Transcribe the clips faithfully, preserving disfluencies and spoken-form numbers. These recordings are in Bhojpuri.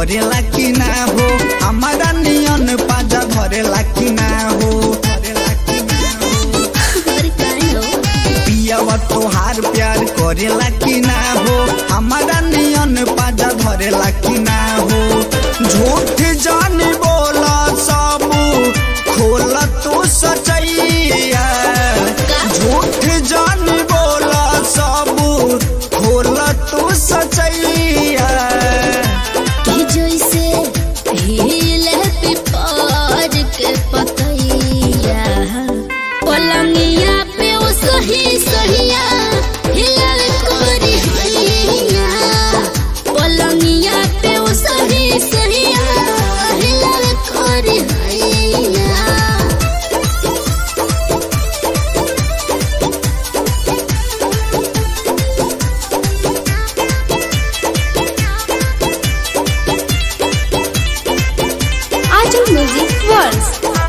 करेला कि ना हो, हमारा नियन पाजा धरेला कि ना हो। पियावा तोहार प्यार करेला कि ना हो, हमारा नियन पाजा धरेला कि ना हो। झूठ जान बोला सब खोल तू सचैया, झूठ जान बोला सब खोल तू सचैया। जैसे हिले पिपर के पतैया, पलंगिया पे वो सही सहिया हिलल कोरी हैया, पलंगिया पे वो सही सहिया हिलल कोरी हैया। Ajam Music Words.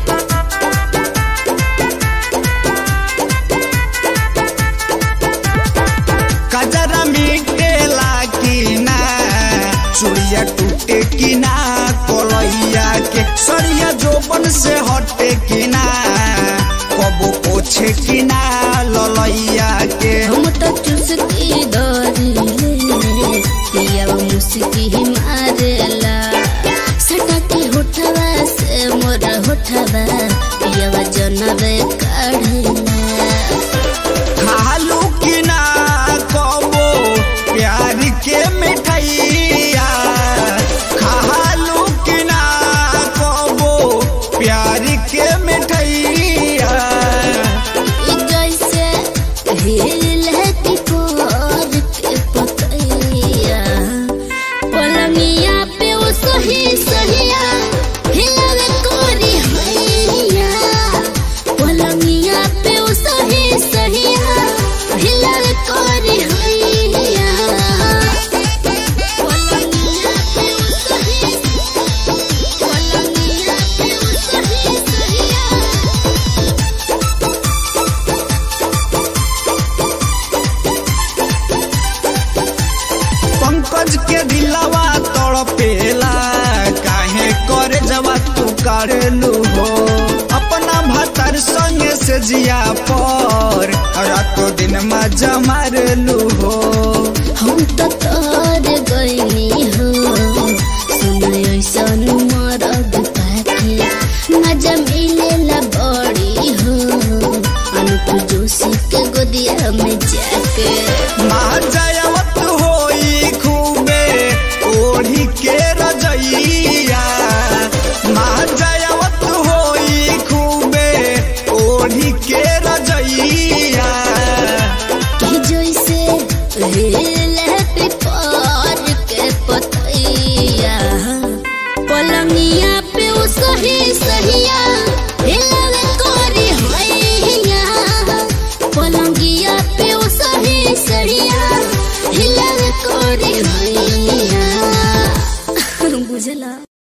कजरा मिटेला कि ना, चुड़िया टूटे कि ना, कोलैया के सरिया जोबन से हटे कि ना, कबो पोछे कि ना ललैया के। हम तो चुस्की दौड़ले पिया मुस्की ही मारेला, सटा के होठवा से मोर होठवा पिया जनबे काढ़ेला। खालू कि ना कबो प्यार के मिठाइया, खालू कि ना कबो प्यार के मिठाइया। जैसे हिले पिपर के पतैया, पलंगिया पे वो सही सहिया हिलल कोरी हैया, पलंगिया पे वो सही सहिया हिलल कोरी हैया, पलंगिया पे वो सही पलंगिया पे वो सही सहिया। पंकज के दिलवा तड़पेला, काहे करे जवा तू करेलू हो। अपना भतर संगे से जिया पर रातों दिन मजा मारेलू हो। हम तो तोर गईनी हो, सुन ऐसन मरद पाके मजा मिलेला बड़ी हो, अनुप जोशी के गोदिया में जाके।